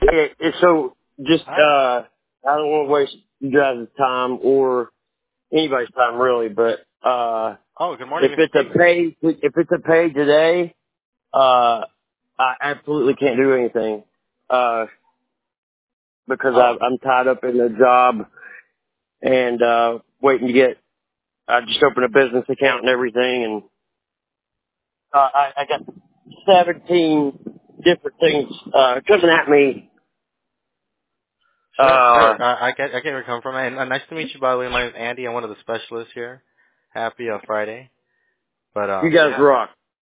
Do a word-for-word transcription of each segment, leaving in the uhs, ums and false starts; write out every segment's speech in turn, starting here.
it, it, so just Hi. uh, I don't want to waste you guys' time or anybody's time really, but uh, Oh, good morning, if Mister it's P. a pay, if it's a pay today, uh, I absolutely can't do anything uh, because I, Oh, I'm tied up in a job and uh, waiting to get. I just opened a business account and everything, and uh, I, I got seventeen different things uh, coming at me. sure, Uh, sure. I, I get, I get where you're coming from. And uh, nice to meet you, by the way. My name is Andy. I'm one of the specialists here. Happy uh, Friday. But you um, guys yeah, rock.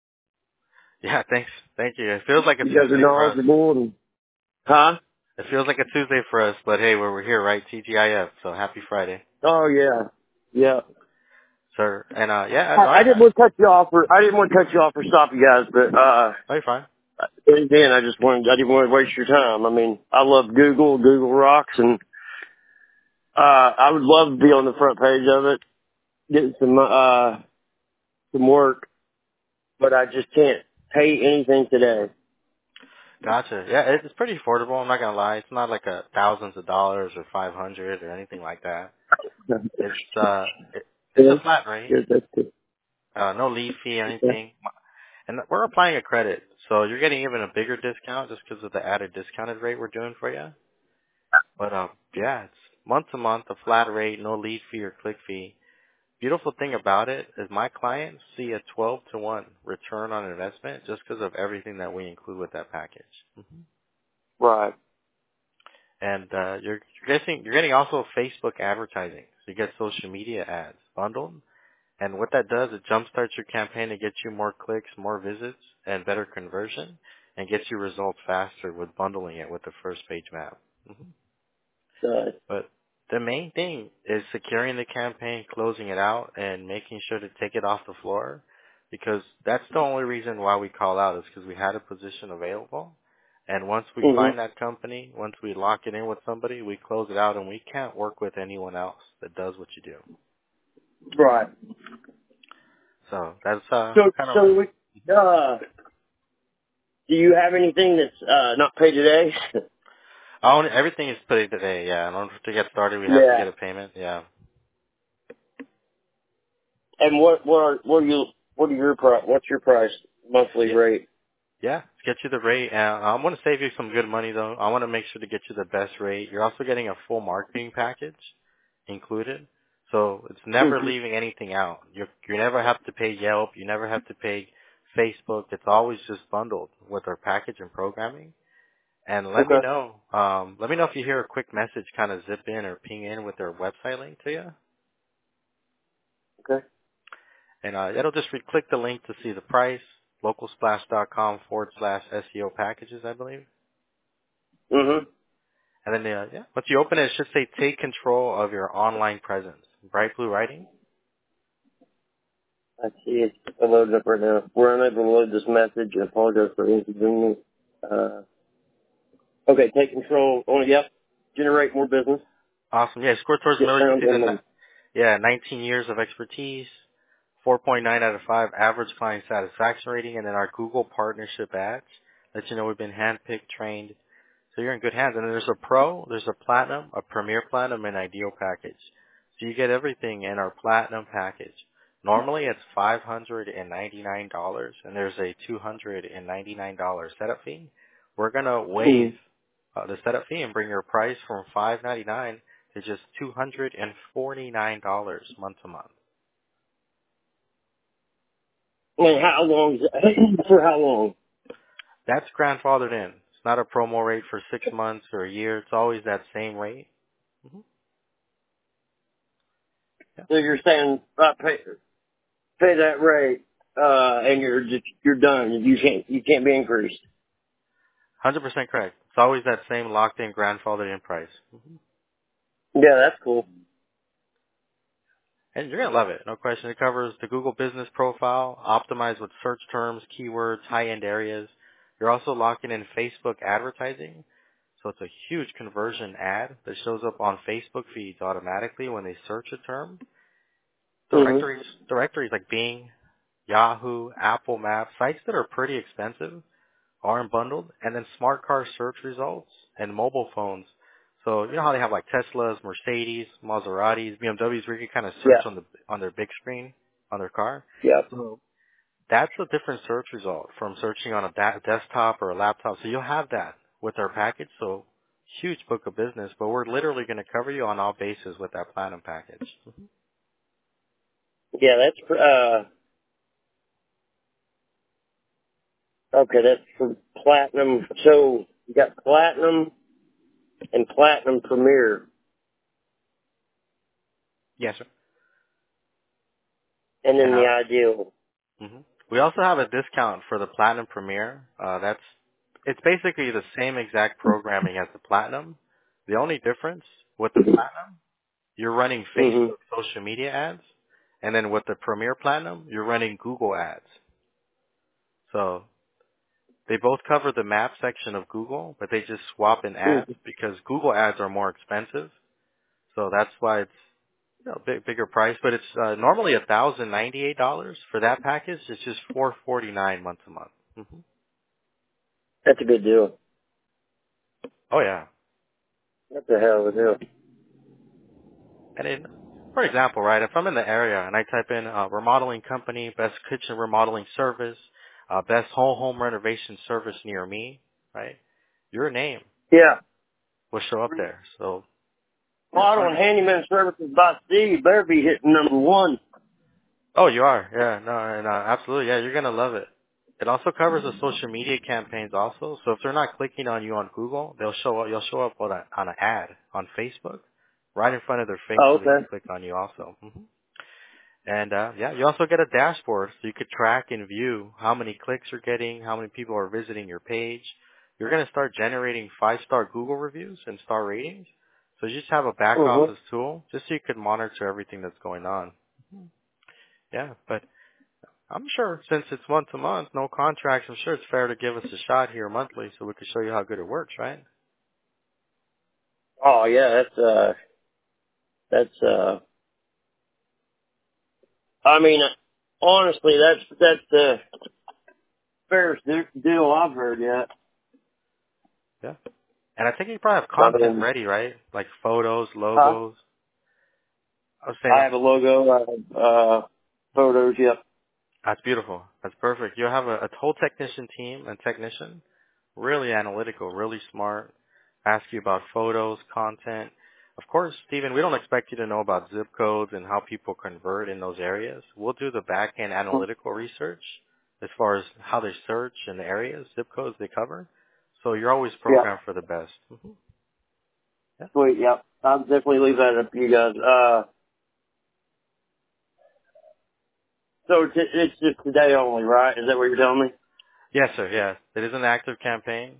yeah. Thanks, thank you. It feels like a You guys are Tuesday for us. knowledgeable and huh? It feels like a Tuesday for us, but hey, we're we're here, right? T G I F. So happy Friday, Oh yeah, yeah. sir. And uh, yeah, I, I, I didn't I, want to cut you off, or I didn't want to cut you off or stop you guys, but uh, oh, you're fine. then I just wanted, I didn't want to waste your time. I mean, I love Google, Google rocks, and uh, I would love to be on the front page of it, getting some uh some work, but I just can't pay anything today. Gotcha. Yeah, it- it's pretty affordable. I'm not gonna lie. It's not like a thousands of dollars or five hundred or anything like that. It's uh, it, it's a Yeah, flat rate. yeah, that's good. Uh, no lead fee or Okay. anything. And we're applying a credit, so you're getting even a bigger discount just because of the added discounted rate we're doing for you. But um, yeah, it's month to month, a flat rate, no lead fee or click fee. Beautiful thing about it is my clients see a twelve to one return on investment just because of everything that we include with that package. hmm Right. And uh, you're, you're getting you're getting also Facebook advertising, so you get social media ads bundled. And what that does, it jumpstarts your campaign to get you more clicks, more visits, and better conversion, and gets you results faster with bundling it with the first page map. hmm Uh, But the main thing is securing the campaign, closing it out, and making sure to take it off the floor, because that's the only reason why we call out is because we had a position available. And once we mhm. find that company, once we lock it in with somebody, we close it out, and we can't work with anyone else that does what you do. Right. So that's uh, So, kind of. so we, uh, do you have anything that's uh not paid today? Oh, everything is paid today. Yeah, in order to get started, we have to Yeah. get a payment. Yeah, And what what are what are you what are your price? What's your price monthly yeah, rate? yeah. To get you the rate, uh, I want to save you some good money though. I want to make sure to get you the best rate. You're also getting a full marketing package included, so it's never Mhm. leaving anything out. You you never have to pay Yelp. You never have to pay Facebook. It's always just bundled with our package and programming. And let me Okay. know. Um, let me know if you hear a quick message kind of zip in or ping in with their website link to you. Okay. And uh, it'll just re- click the link to see the price, localsplash.com forward slash SEO packages, I believe. Mhm. And then, uh, yeah, once you open it, it should say take control of your online presence. Bright blue writing. I see it. I loaded up right now. We're unable to load this message. I apologize for inconvenience. Uh, okay. Take control. Oh, yep. Generate more business. Awesome. Yeah, score towards the Get middle. You can found see the, on ni- them. yeah, nineteen years of expertise, four point nine out of five average client satisfaction rating, and then our Google partnership ads that you know we've been handpicked, trained. So you're in good hands. And then there's a pro, there's a platinum, a premier platinum, and ideal package. So you get everything in our platinum package. Normally it's five hundred ninety-nine dollars, and there's a two hundred ninety-nine dollars setup fee. We're going to waive Mhm. uh, the setup fee and bring your price from five hundred ninety-nine dollars to just two hundred forty-nine dollars month to month. And how long? Is it, for how long? That's grandfathered in. It's not a promo rate for six months or a year. It's always that same rate. hmm Yeah. So you're saying uh, pay pay that rate, uh, and you're just you're done. You can't you can't be increased. one hundred percent correct. It's always that same locked-in, grandfathered-in price. hmm Yeah, that's cool. And you're going to love it, no question. It covers the Google Business Profile, optimized with search terms, keywords, high-end areas. You're also locking in Facebook advertising. So it's a huge conversion ad that shows up on Facebook feeds automatically when they search a term. Mhm. Directories, directories like Bing, Yahoo, Apple Maps, sites that are pretty expensive. aren't bundled, and then smart car search results and mobile phones. So you know how they have like Teslas, Mercedes, Maseratis, B M Ws, where you can kind of search Yeah. on the on their big screen on their car. Yeah. So that's a different search result from searching on a da- desktop or a laptop. So you'll have that with our package. So huge book of business, but we're literally going to cover you on all bases with that platinum package. Yeah, that's, uh, okay, that's for platinum. So you got platinum and platinum premier. Yes, sir. And then And the uh, ideal. hmm we also have a discount for the Platinum Premier. Uh, that's it's basically the same exact programming as the Platinum. The only difference with the Platinum, you're running hmm Facebook social media ads, and then with the Premier Platinum, you're running Google ads. So they both cover the map section of Google, but they just swap in ads because Google ads are more expensive. So that's why it's you know, big, bigger price, but it's uh, normally one thousand ninety-eight dollars for that package. It's just four forty-nine month to month. hmm That's a good deal. Oh yeah, That's a hell of a deal. and in, for example, right, if I'm in the area and I type in uh, remodeling company, best kitchen remodeling service, uh, best whole home renovation service near me, right, your name Yeah. will show up there. So yeah, Model for, and handyman services by Steve better be hitting number one. oh, you are, yeah, no, no, absolutely, yeah, you're gonna love it. It also covers the social media campaigns also. So if they're not clicking on you on Google, they'll show up. You'll show up on, a, on an ad on Facebook, right in front of their face, Oh, so they can okay. click on you also. hmm And uh, yeah, you also get a dashboard, so you could track and view how many clicks you're getting, how many people are visiting your page. You're gonna start generating five-star Google reviews and star ratings. So you just have a back Mm-hmm. office tool, just so you could monitor everything that's going on. Yeah, but I'm sure since it's month to month, no contracts, I'm sure it's fair to give us a shot here monthly so we can show you how good it works, right? Oh, yeah, that's, uh, that's, uh, I mean, honestly, that's, that's the fairest de- deal I've heard yet. Yeah. And I think you probably have I content mean, ready, right? Like photos, huh? logos. I was saying I have a logo, I have, uh, photos, yep. that's beautiful. That's perfect. You'll have a, a whole technician team and technician, really analytical, really smart, ask you about photos, content. Of course, Stephen, we don't expect you to know about zip codes and how people convert in those areas. We'll do the back-end analytical research as far as how they search in the areas, zip codes they cover. So you're always Yep. programmed for the best. hmm Yeah. Sweet, yep. I'll definitely leave that up to you guys. Uh, so it's, it's just today only, right? Is that what you're telling me? Yes, sir. Yeah. It is an active campaign.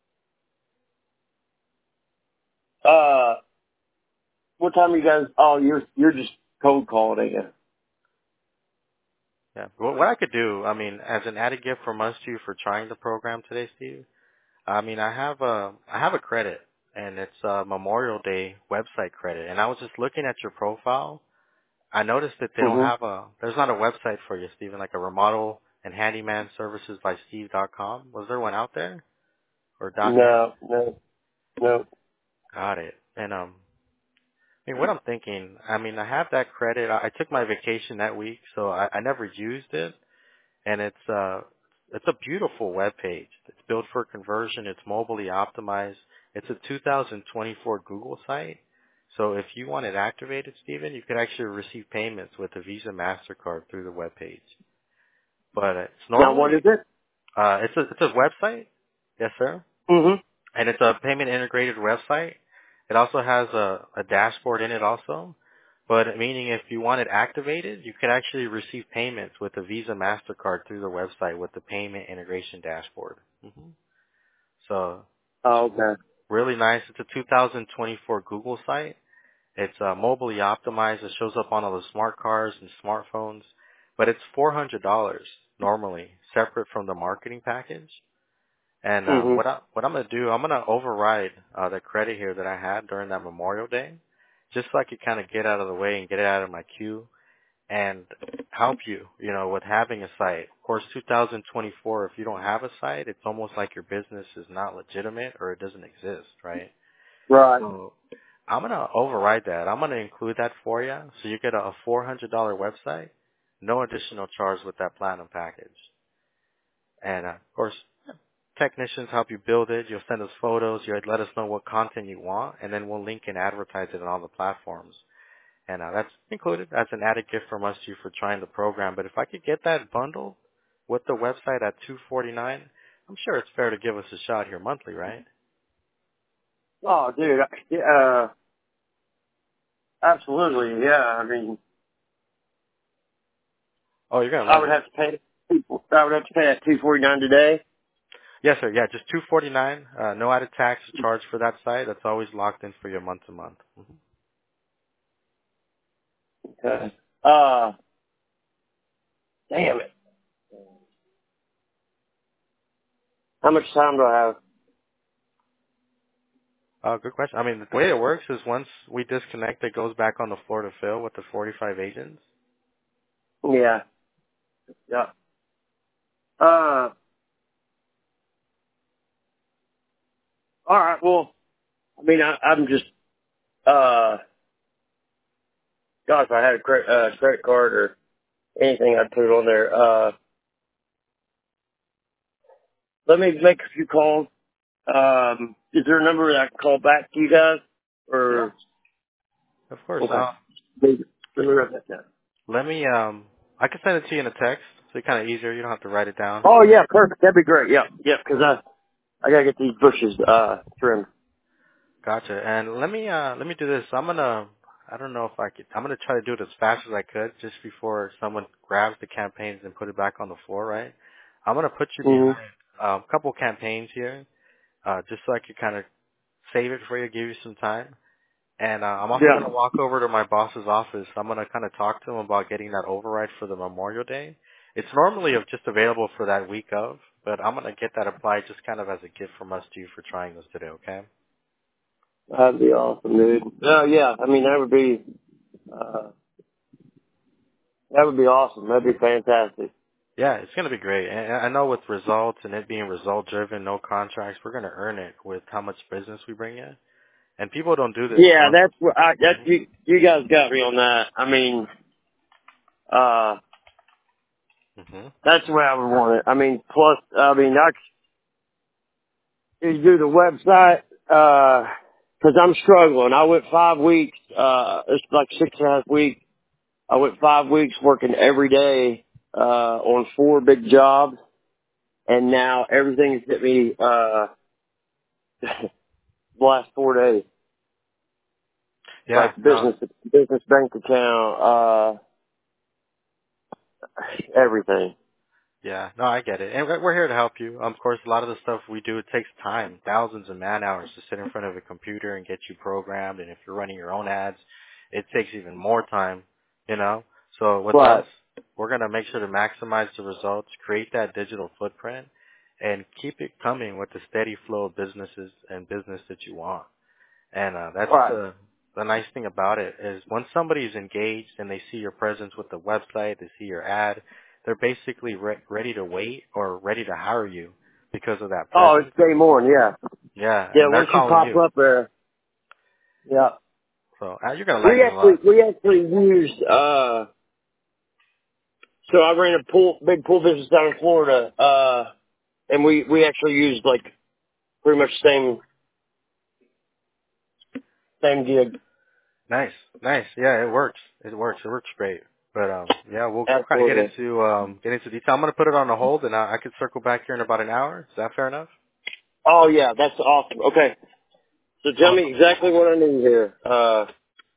Uh, what time are you guys, oh, you're, you're just cold calling again. Yeah. What, what I could do, I mean, as an added gift from us to you for trying the program today, Steve, I mean, I have a, I have a credit, and it's a Memorial Day website credit. And I was just looking at your profile. I noticed that they don't Mm-hmm. have a, there's not a website for you, Stephen, like a remodel and handyman services by Steve dot com. Was there one out there? Or .net? No, no, no. Got it. And, um, I mean, what I'm thinking, I mean, I have that credit. I, I took my vacation that week, so I, I never used it. And it's uh it's a beautiful web page. It's built for conversion. It's mobilely optimized. It's a two thousand twenty-four Google site. So if you want it activated, Stephen, you could actually receive payments with a Visa Mastercard through the web page. But it's Now what is normally it? uh it's a it's a website, yes sir, Mm-hmm. and it's a payment integrated website. It also has a, a dashboard in it also. But meaning if you want it activated, you could actually receive payments with a Visa MasterCard through the website with the payment integration dashboard. hmm So Oh, it's okay. really nice. It's a two thousand twenty-four Google site. It's uh, mobilely optimized. It shows up on all the smart cars and smartphones. But it's four hundred dollars normally, separate from the marketing package. And uh, Mm-hmm. what I what I'm gonna do, I'm gonna override uh, the credit here that I had during that Memorial Day, just so I could kind of get out of the way and get it out of my queue. and help you, you know, with having a site. Of course, two thousand twenty-four, if you don't have a site, it's almost like your business is not legitimate or it doesn't exist, right? Right. So I'm going to override that. I'm going to include that for you. So you get a four hundred dollars website, no additional charge with that platinum package. And, uh, of course, technicians help you build it. You'll send us photos. You'll let us know what content you want, and then we'll link and advertise it on all the platforms. And uh, that's included as an added gift from us to you for trying the program. But if I could get that bundle with the website at two forty-nine, I'm sure it's fair to give us a shot here monthly, right? Oh, dude. I- Uh, absolutely. Yeah. I mean, Oh, you're gonna I love would it. have to pay. I would have to pay that two forty nine today. Yes, sir. Yeah, just two forty-nine. Uh, no added tax or charge for that site. That's always locked in for your month to month. Mhm. Okay. Uh, damn it. How much time do I have? Uh, good question. I mean, the way it works is once we disconnect, it goes back on the floor to fill with the forty-five agents. Yeah. Yeah. Uh, all right. Well, I mean, I, I'm just, uh, gosh, if I had a credit, uh, credit card or anything, I'd put it on there. Uh, let me make a few calls. Um, is there a number that I can call back to you guys? Yeah. Or, Of course. okay. Uh, Maybe. Let me write that down. let me, um, I can send it to you in a text, so it's kind of easier. You don't have to write it down. Oh, yeah, perfect. That'd be great. Yeah, yeah, because I, I gotta get these bushes, uh, trimmed. Gotcha. And let me, uh, let me do this. I'm gonna, I don't know if I could, I'm gonna try to do it as fast as I could just before someone grabs the campaigns and put it back on the floor, right? I'm gonna put you behind Mm-hmm. um, a couple campaigns here, uh, just so I could kind of save it for you, give you some time. And uh, I'm also going to Yeah. walk over to my boss's office. I'm going to kind of talk to him about getting that override for the Memorial Day. It's normally of- just available for that week of, but I'm going to get that applied just kind of as a gift from us to you for trying this today, okay? That'd be awesome, dude. Oh, yeah, I mean, that would be, uh, that would be awesome. That'd be fantastic. Yeah, it's going to be great. And I know with results and it being result driven, no contracts, we're going to earn it with how much business we bring in. And people don't do this. Yeah, Um, that's what I, that's, mhm. you, you guys got me on that. I mean, uh, Mhm. that's the way I would want it. I mean, plus, I mean, I could do the website, uh, cause I'm struggling. I went five weeks, uh, it's like six and a half weeks. I went five weeks working every day, uh, on four big jobs. And now everything's hit me, uh, the last four days. Yeah. Like No. business, business bank account, uh, everything. Yeah, no, I get it. And we're we're here to help you. Um, of course, a lot of the stuff we do, it takes time, thousands of man hours to sit in front of a computer and get you programmed. And if you're running your own ads, it takes even more time, you know? So with us, But, we're going to make sure to maximize the results, create that digital footprint, and keep it coming with the steady flow of businesses and business that you want. And uh, that's right. the the nice thing about it is once somebody is engaged and they see your presence with the website, they see your ad, they're basically re- ready to wait or ready to hire you because of that Oh, it's presence. game on, yeah. Yeah, Yeah, and they're once you calling pop you. up there, yeah. So uh, you're gonna like We it a actually, lot. we actually used, uh, so I ran a pool, big pool business down in Florida, uh, and we, we actually used like pretty much same, same gig. Nice, nice. Yeah, it works. It works. It works great. But um, yeah, we'll we'll kind of get Absolutely. into um get into detail. I'm gonna put it on the hold, and I, I could circle back here in about an hour. Is that fair enough? Oh yeah, that's awesome. Okay. So tell Awesome. me exactly what I need here. Uh,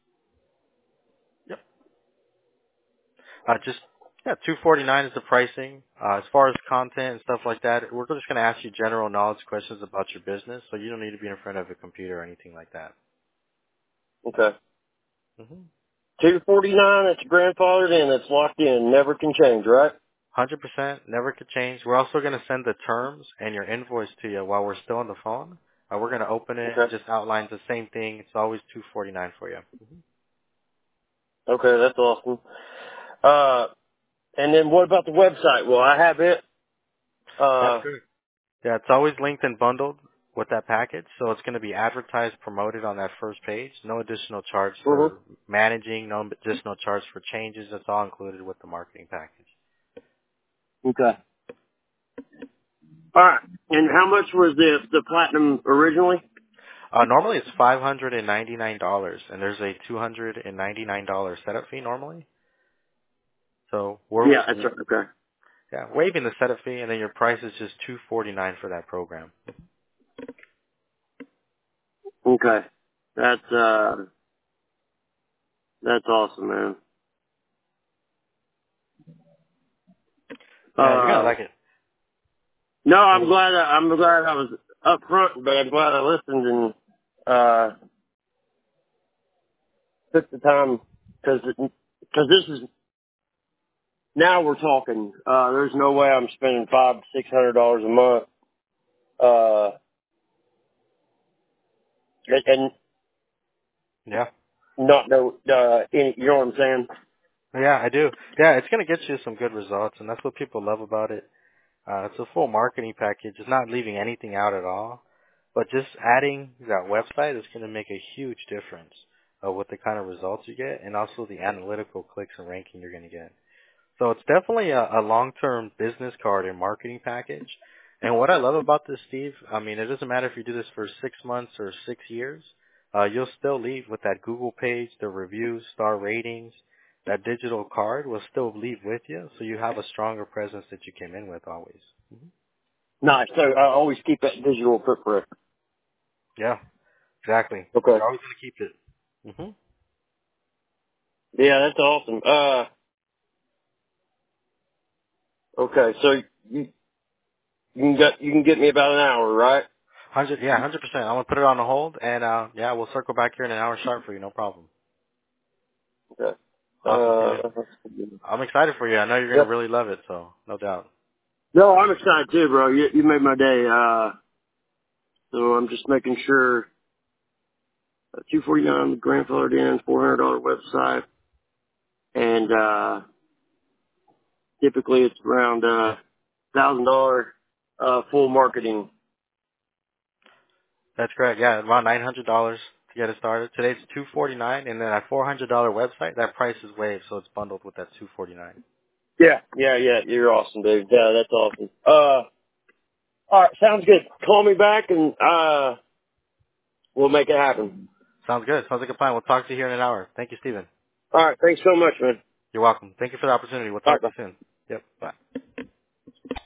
Yep. Uh, just yeah, two forty nine is the pricing. Uh, as far as content and stuff like that, we're just going to ask you general knowledge questions about your business, so you don't need to be in front of a computer or anything like that. okay. Mm-hmm. one two forty-nine, it's grandfathered in, it's locked in, never can change, right? hundred percent, never could change. We're also going to send the terms and your invoice to you while we're still on the phone. Uh, we're going to open it. It Okay. just outlines the same thing. It's always two forty nine for you. Mm-hmm. Okay, that's awesome. Uh, and then what about the website? Will I have it? That's Uh, good. Yeah, it's always linked and bundled with that package, so it's going to be advertised, promoted on that first page. No additional charge mhm. for managing, no additional charge for changes. It's all included with the marketing package. Okay. All right. And how much was the the platinum originally? Uh, normally it's five hundred ninety-nine dollars, and there's a two hundred ninety-nine dollars setup fee normally. So we're Yeah, that's right. Okay. yeah, waiving the setup fee, and then your price is just two forty-nine for that program. Okay. That's uh, that's awesome, man. Yeah, you're gonna Uh, like it. no, I'm Well, glad I, I'm glad I was up front, but I'm glad I listened and uh took the time because because this is now we're talking. Uh, there's no way I'm spending five six hundred dollars a month. Uh, and, and yeah. not know uh, any, you know what I'm saying? Yeah, I do. Yeah, it's going to get you some good results, and that's what people love about it. Uh, it's a full marketing package. It's not leaving anything out at all, but just adding that website is going to make a huge difference uh, with the kind of results you get, and also the analytical clicks and ranking you're going to get. So it's definitely a, a long-term business card and marketing package. And what I love about this, Steve, I mean, it doesn't matter if you do this for six months or six years. Uh, you'll still leave with that Google page, the reviews, star ratings. That digital card will still leave with you, so you have a stronger presence that you came in with always. hmm Nice. So I always keep that digital footprint. Yeah, exactly. Okay. You're always going to keep it. hmm Yeah, that's awesome. Uh, okay. So you you can get you can get me about an hour, right? Hundred, yeah, hundred percent. I'm gonna put it on a hold, and uh, yeah, we'll circle back here in an hour sharp for you. No problem. Okay. Awesome, Steven. Uh, I'm excited for you. I know you're gonna yep. really love it, so no doubt. No, I'm excited too, bro. You you made my day. Uh, so I'm just making sure. Uh, two forty-nine grandfathered in, four hundred dollar website, and uh, typically it's around uh thousand dollar uh full marketing. That's correct. Yeah, around nine hundred dollars to get it started. Today's two forty nine, and then that four hundred dollar website, that price is waived, so it's bundled with that two forty nine. Yeah, yeah, yeah. You're awesome, dude. Yeah, that's awesome. Uh, all right, sounds good. Call me back and uh, we'll make it happen. Sounds good. Sounds like a plan. We'll talk to you here in an hour. Thank you, Steven. All right, thanks so much, man. You're welcome. Thank you for the opportunity. We'll All talk right, to bye. you soon. Yep. Bye.